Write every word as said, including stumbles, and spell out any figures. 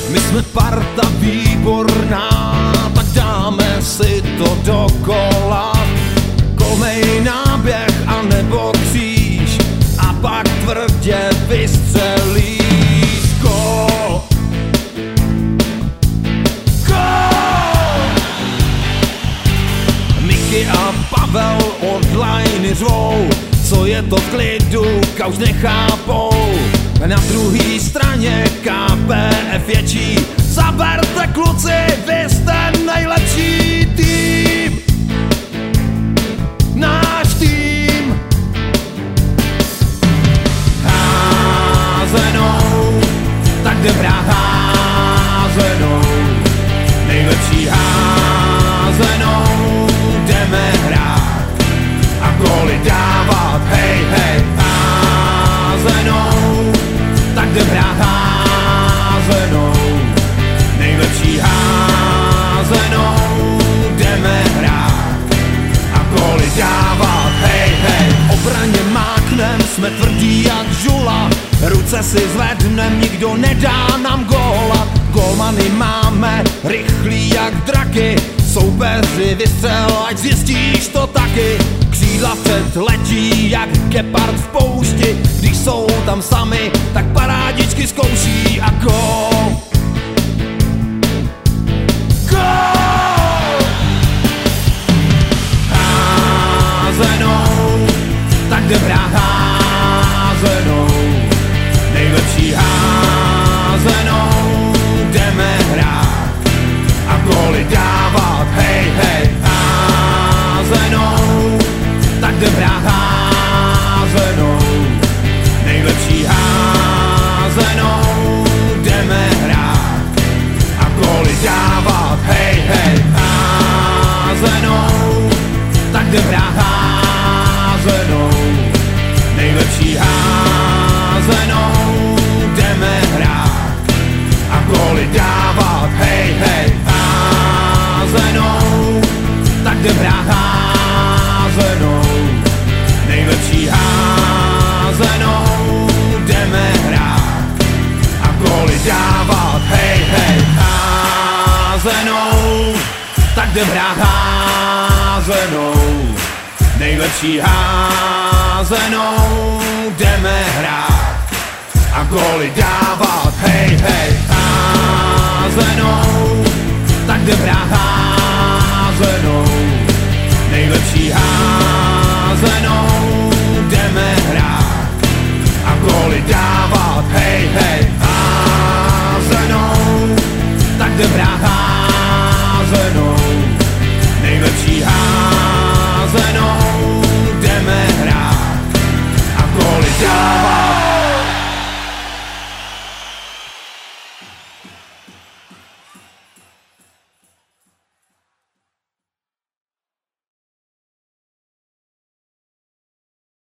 My jsme parta výborná, tak dáme si to dokola. Kolmej náběh a nebo kříž a pak tvrdě vystřelíš. Gól! Gól! Miky a Pavel online řvou, co je to v klidu, kauč nechápou. Na druhé straně K P F ječí, zaberte kluci, vy jste nejlepší tým. Náš tým. Házenou, tak jdem hrát házenou. Nejlepší házenou, jdeme hrát a góly dávat, hej, hej. Házenou, tak jdem hrát házenou. Nejlepší házenou, jdeme hrát a góly dávat, hej, hej. Obraně máknem, jsme tvrdí jak žula, ruce si zvednem, nikdo nedá nám góla. Golmany máme rychlí jak draky, soupeři vystřel, ať zjistíš to taky. Křídla vpřed letí jak gepard v poušti, když jsou tam sami, tak parádičky zkouší a gól. Gól! Házenou, tak jdem hrát házenou. Nejlepší házenou, jdeme hrát a góly dávat, hej, hej. Házenou, tak jdem hrát házenou. Nejlepší házenou, jdeme hrát a góly dávat, hej, hej. Házenou, tak jdem hrát házenou. Nejlepší házenou, jdeme hrát a góly dávat, hej, hej. Házenou, tak jdem hrát házenou. Nejlepší házenou, jdeme hrát a góly dávat, hej, hej. Házenou, tak jdem hrát házenou. Nejlepší házenou, jdeme hrát a góly dávat, hej.